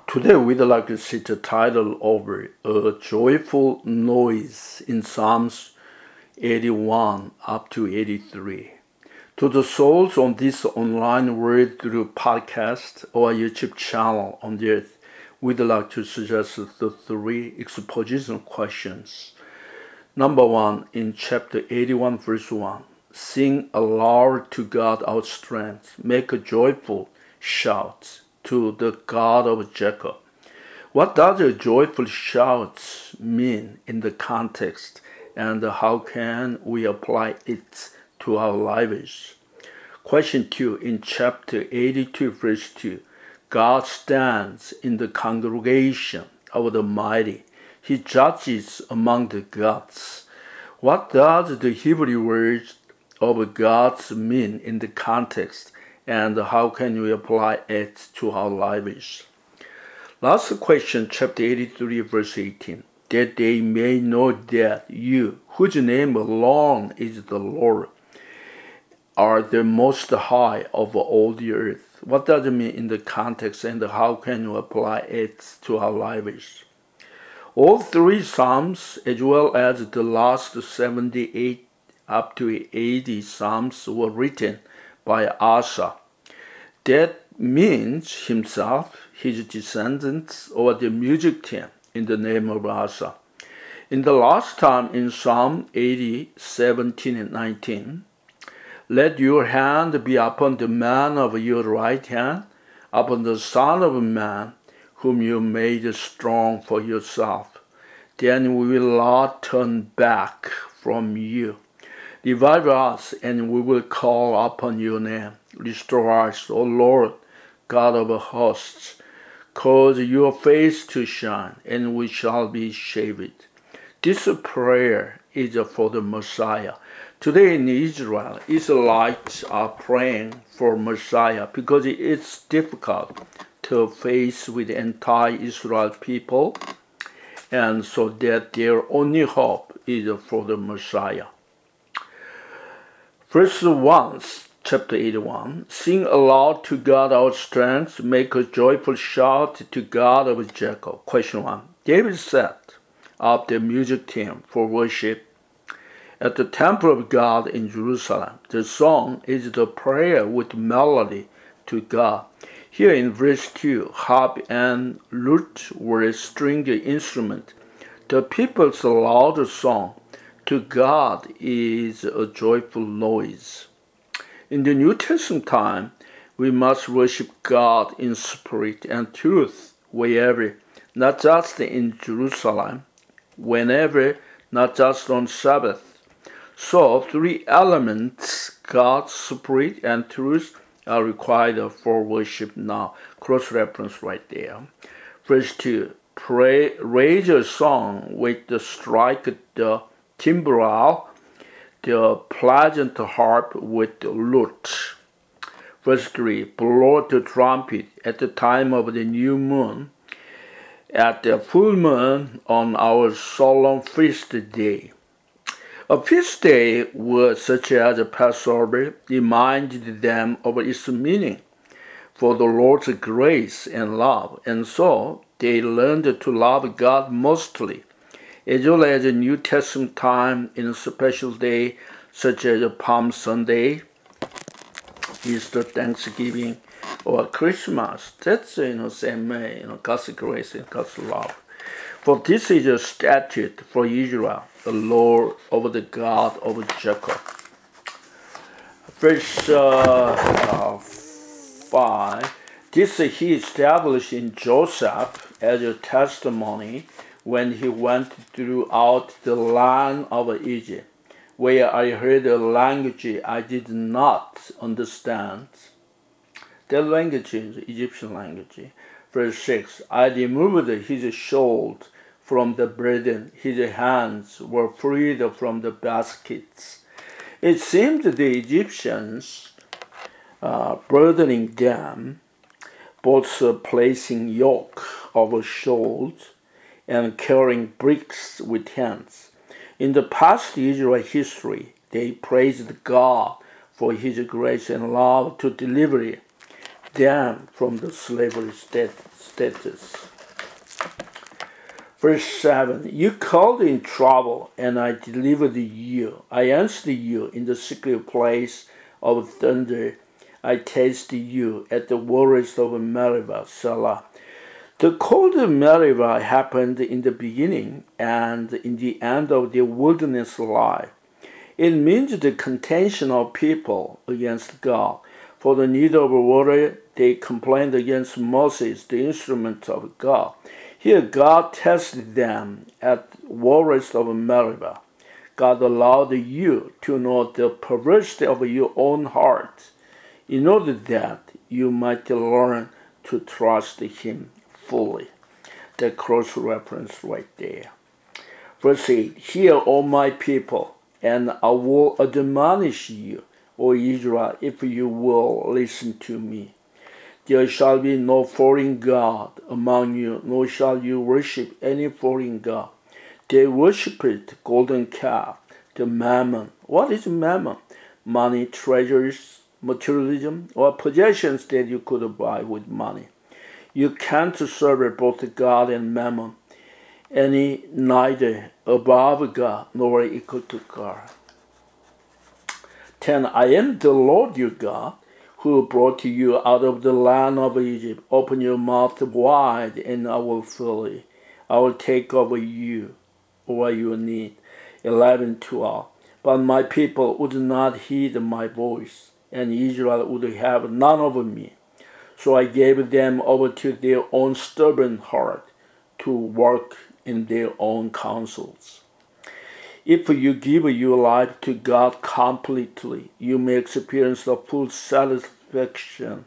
Today we'd like to see the title over A Joyful Noise in Psalms 81 up to 83. To the souls on this online Word through podcast or YouTube channel on the earth, we'd like to suggest the three exposition questions. Number one, in chapter 81 verse 1, sing aloud to God our strength, make a joyful shout to the God of Jacob. What does a joyful shout mean in the context, and how can we apply it to our lives? Question 2, in chapter 82 verse 2, God stands in the congregation of the mighty. He judges among the gods. What does the Hebrew word of gods mean in the context, and how can we apply it to our lives? Last question, chapter 83, verse 18. That they may know that you, whose name alone is the Lord, are the most high of all the earth. What does it mean in the context, and how can we apply it to our lives? All three Psalms, as well as the last 78 up to 80 Psalms, were written by Asaph. That means himself, his descendants, or the music team in the name of Asaph. In the last time in Psalm 80, 17 and 19, let your hand be upon the man of your right hand, upon the son of man, whom you made strong for yourself. Then we will not turn back from you. Revive us, and we will call upon your name. Restore us, O Lord, God of hosts. Cause your face to shine, and we shall be saved. This prayer is for the Messiah. Today in Israel, Israelites are praying for Messiah because it's difficult to face with the entire Israel people, and so that their only hope is for the Messiah. Verse 1, chapter 81, sing aloud to God our strength, make a joyful shout to God of Jacob. Question 1, David set up the music team for worship at the temple of God in Jerusalem. The song is the prayer with melody to God. Here in verse 2, harp and lute were stringed instruments. The people's loud song to God is a joyful noise. In the New Testament time, we must worship God in spirit and truth wherever, not just in Jerusalem, whenever, not just on Sabbath. So, three elements, God, spirit, and truth, are required for worship now. Cross-reference right there. Verse 2, raise a song with the strike the timbrel, the pleasant harp with the lute. Verse 3, blow the trumpet at the time of the new moon, at the full moon on our solemn feast day. A feast day word such as Passover reminded them of its meaning for the Lord's grace and love, and so they learned to love God mostly, as well as a New Testament time in a special day such as Palm Sunday, Easter, Thanksgiving, or Christmas. That's same way, God's grace and God's love. For this is a statute for Israel, the Lord of the God of Jacob. Verse 5, this he established in Joseph as a testimony when he went throughout the land of Egypt, where I heard a language I did not understand. That language is Egyptian language. Verse 6, I removed his shoulder from the burden, his hands were freed from the baskets. It seemed the Egyptians burdening them, both placing yoke over shoulders and carrying bricks with hands. In the past Israel history, they praised God for his grace and love to deliver them from the slavery status. Verse 7, you called in trouble, and I delivered you. I answered you in the secret place of thunder. I tasted you at the waters of Meribah, Selah. The cold of Meribah happened in the beginning and in the end of their wilderness life. It means the contention of people against God. For the need of water, they complained against Moses, the instrument of God. Here God tested them at waters of Meribah. God allowed you to know the perversity of your own heart, in order that you might learn to trust Him fully. That cross reference right there. Verse 8, hear, O my people, and I will admonish you, O Israel, if you will listen to me. There shall be no foreign god among you, nor shall you worship any foreign god. They worshipped golden calf, the mammon. What is mammon? Money, treasures, materialism, or possessions that you could buy with money. You can't serve both God and mammon, any neither above God nor equal to God. 10. I am the Lord your God, who brought you out of the land of Egypt. Open your mouth wide, and I will fill it. I will take over you, or your need. 11:12. But my people would not heed my voice, and Israel would have none of me. So I gave them over to their own stubborn heart, to work in their own counsels. If you give your life to God completely, you may experience the full satisfaction.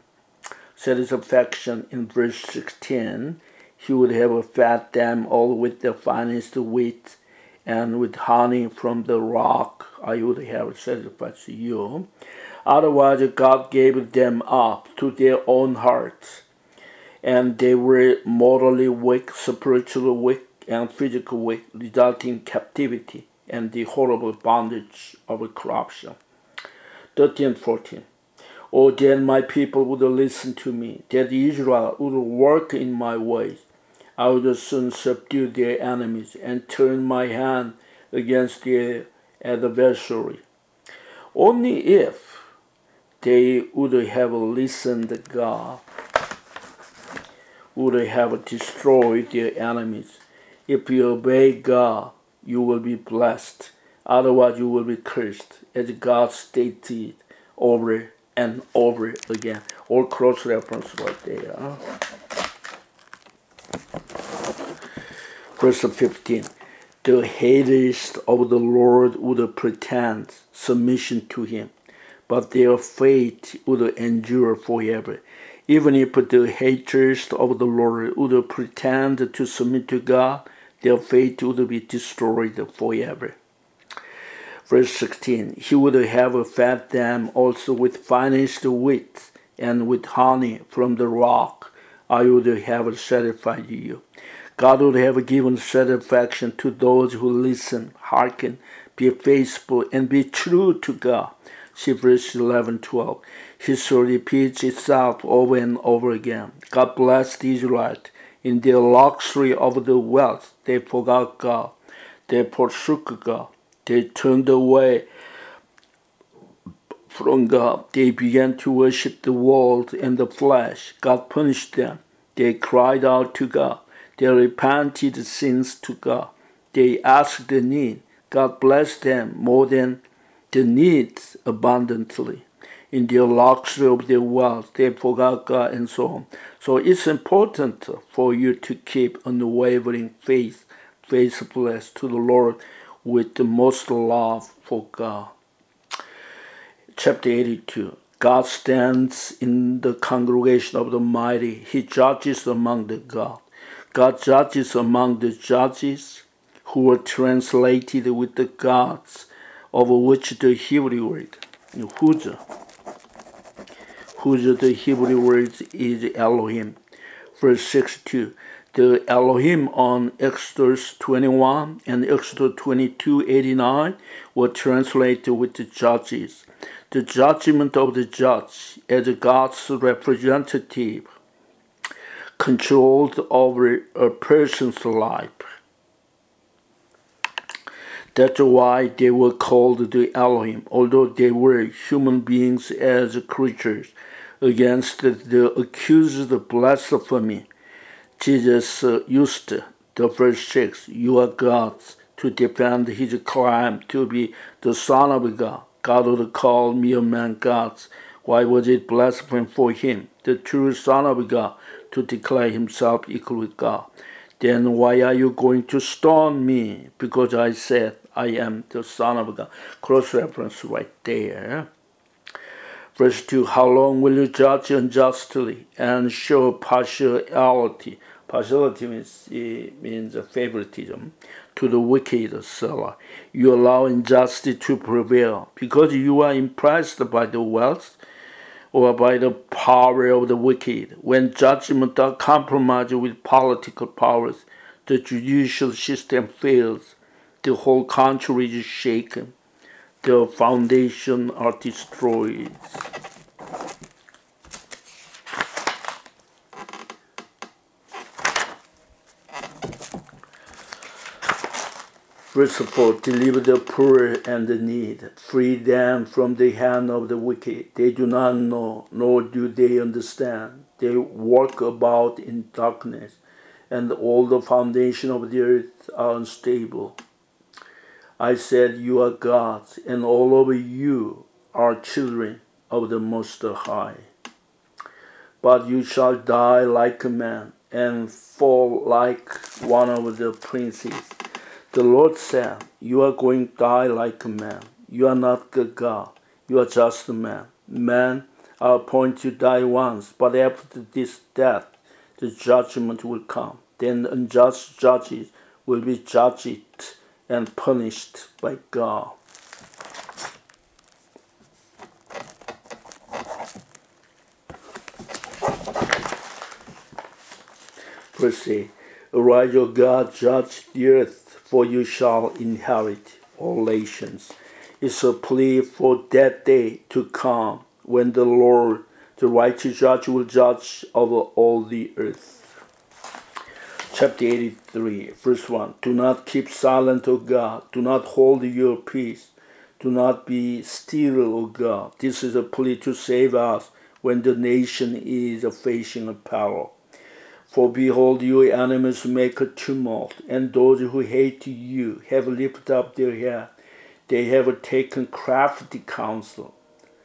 In verse 16, He would have fed them all with the finest wheat, and with honey from the rock I would have satisfied you. Otherwise, God gave them up to their own hearts, and they were morally weak, spiritually weak, and physically weak, resulting in captivity and the horrible bondage of corruption. 13 14. Oh, then my people would listen to me, that Israel would work in my ways. I would soon subdue their enemies and turn my hand against their adversary. Only if they would have listened to God, would have destroyed their enemies. If you obey God, you will be blessed. Otherwise, you will be cursed, as God stated over and over again. All cross reference right there. Verse 15. The haters of the Lord would pretend submission to Him, but their faith would endure forever. Even if the haters of the Lord would pretend to submit to God, their faith would be destroyed forever. Verse 16, He would have fed them also with finest wheat, and with honey from the rock I would have satisfied you. God would have given satisfaction to those who listen, hearken, be faithful, and be true to God. See verse 11-12. History repeats itself over and over again. God blessed Israel. In their luxury of the wealth, they forgot God. They forsook God. They turned away from God. They began to worship the world and the flesh. God punished them. They cried out to God. They repented sins to God. They asked the need. God blessed them more than the needs abundantly. In their luxury of their wealth, they forgot God and so on. So it's important for you to keep unwavering faithfulness to the Lord with the most love for God. Chapter 82. God stands in the congregation of the mighty. He judges among the gods. God judges among the judges who were translated with the gods, of which the Hebrew word, Huja, the Hebrew word is Elohim. Verse 62. The Elohim on Exodus 21 and Exodus 22:89 were translated with the judges. the judgment of the judge as God's representative controlled over a person's life. That's why they were called the Elohim, although they were human beings as creatures. Against the accused blasphemy, Jesus used the verse 6, "You are gods," to defend his claim to be the Son of God. God would call mere man gods. Why was it blasphemy for him, the true Son of God, to declare himself equal with God? Then why are you going to stone me? Because I said I am the Son of God. Cross-reference right there. Verse 2, how long will you judge unjustly and show partiality? Partiality means favoritism to the wicked seller. You allow injustice to prevail because you are impressed by the wealth or by the power of the wicked. When judgment are compromised with political powers, the judicial system fails. The whole country is shaken. The foundation are destroyed. Verse 4, deliver the poor and the needy, free them from the hand of the wicked. They do not know, nor do they understand. They walk about in darkness, and all the foundation of the earth are unstable. I said, you are gods, and all of you are children of the Most High. But you shall die like a man, and fall like one of the princes. The Lord said, you are going to die like a man. You are not a God. You are just a man. Men are appointed to die once, but after this death, the judgment will come. Then unjust judges will be judged and punished by God. Verse 8, arise, O God, judge the earth, for you shall inherit all nations. It's a plea for that day to come when the Lord, the righteous judge, will judge over all the earth. Chapter 83, verse 1. Do not keep silent, O God. Do not hold your peace. Do not be still, O God. This is a plea to save us when the nation is facing a peril. For behold, your enemies make a tumult, and those who hate you have lifted up their head. They have taken crafty counsel,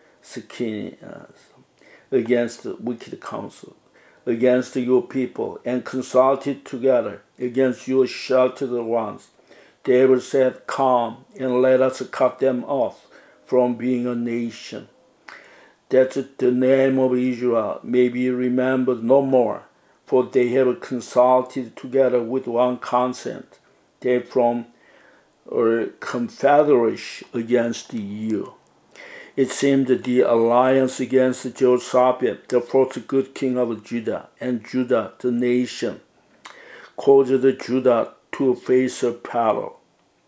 against the wicked counsel, against your people, and consulted together against your sheltered ones. They have said, come, and let us cut them off from being a nation, that the name of Israel may be remembered no more. For they have consulted together with one consent. They form a confederation against you. It seemed that the alliance against Jehoshaphat, the first good king of Judah, and Judah, the nation, caused Judah to face a peril.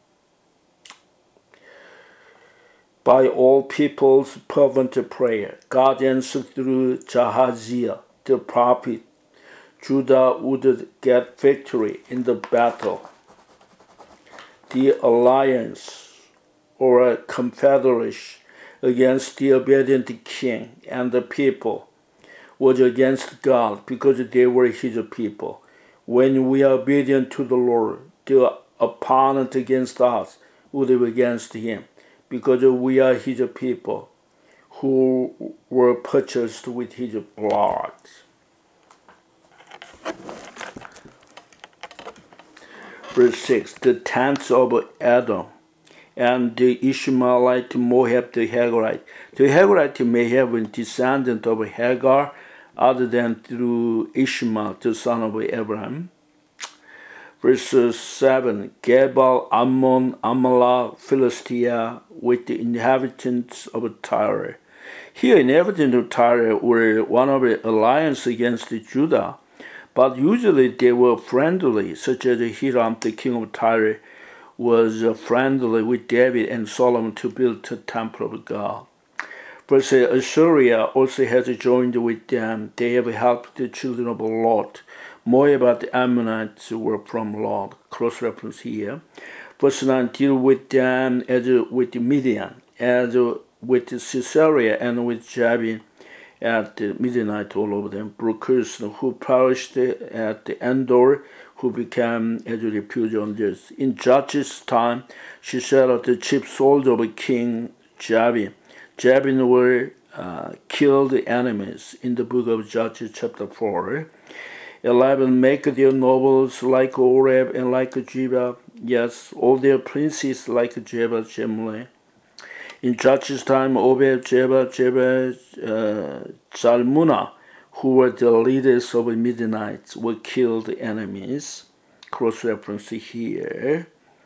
By all people's fervent prayer, God answered through Jahaziel, the prophet. Judah would get victory in the battle. The alliance, or a confederation, against the obedient king and the people was against God because they were his people. When we are obedient to the Lord, the opponent against us would be against him because we are his people who were purchased with his blood. Verse 6, the tents of Edom and the Ishmaelite Moab the Hagarite. The Hagarite may have been descendant of Hagar other than through Ishmael, the son of Abraham. Verse 7, Gebal, Ammon, Amalek, Philistia, with the inhabitants of Tyre. Here, inhabitants of Tyre were one of the alliance against Judah, but usually they were friendly, such as Hiram, the king of Tyre, was friendly with David and Solomon to build the temple of God. Verse Assyria also has joined with them. They have helped the children of Lot. Moab and the Ammonites were from Lot. Cross reference here. Verse 9 deal with them as with Midian, as with Caesarea and with Jabin at the Midianite, all of them. Brokers who perished at the Endor, who became as a refuge on this. In Judges' time, Sisera, the chief soldier of King Jabin. Jabin were killed enemies in the book of Judges chapter 4. 11. Make their nobles like Oreb and like Jeba. Yes, all their princes like Jeba, Jemle. In Judges' time, Obed, Jeba, Zalmunna, who were the leaders of the Midianites, were killed enemies. Cross-reference here.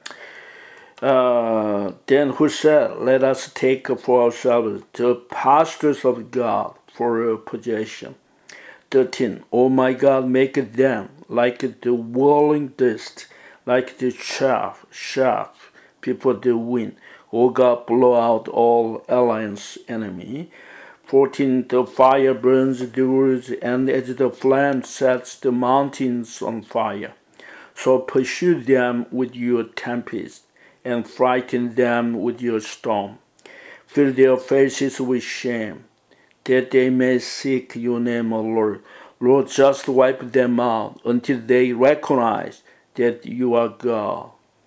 Then who said, let us take for ourselves the pastures of God for a possession. 13. Oh my God, make them like the whirling dust, like the chaff before the wind. O God, blow out all alliance enemy. 14. The fire burns the woods, and as the flame sets the mountains on fire. So pursue them with your tempest, and frighten them with your storm. Fill their faces with shame, that they may seek your name, O Lord. Lord, just wipe them out until they recognize that you are God.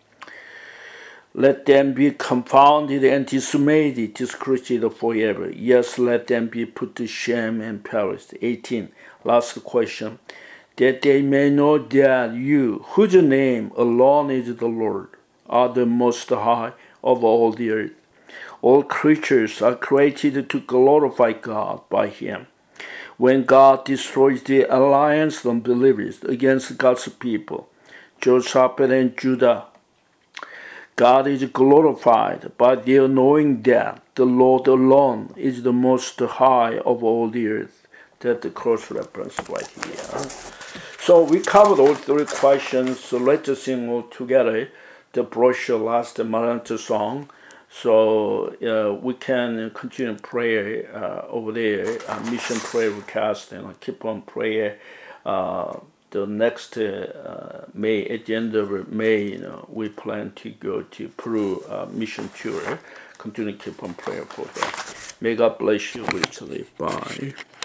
Let them be confounded and dismayed, discouraged forever. Yes, let them be put to shame and perish. 18. Last question. That they may know that you, whose name alone is the Lord, are the most high of all the earth. All creatures are created to glorify God by Him. When God destroys the alliance of unbelievers against God's people, Jehoshaphat and Judah, God is glorified by their knowing that the Lord alone is the most high of all the earth. That's the cross reference right here. So we covered all three questions. So let's sing all together the brochure last Maranatha song. So we can continue prayer over there, mission prayer request, and keep on prayer. The next May, at the end of May, we plan to go to Peru mission tour. Continue to keep on prayer for that. May God bless you richly. Bye.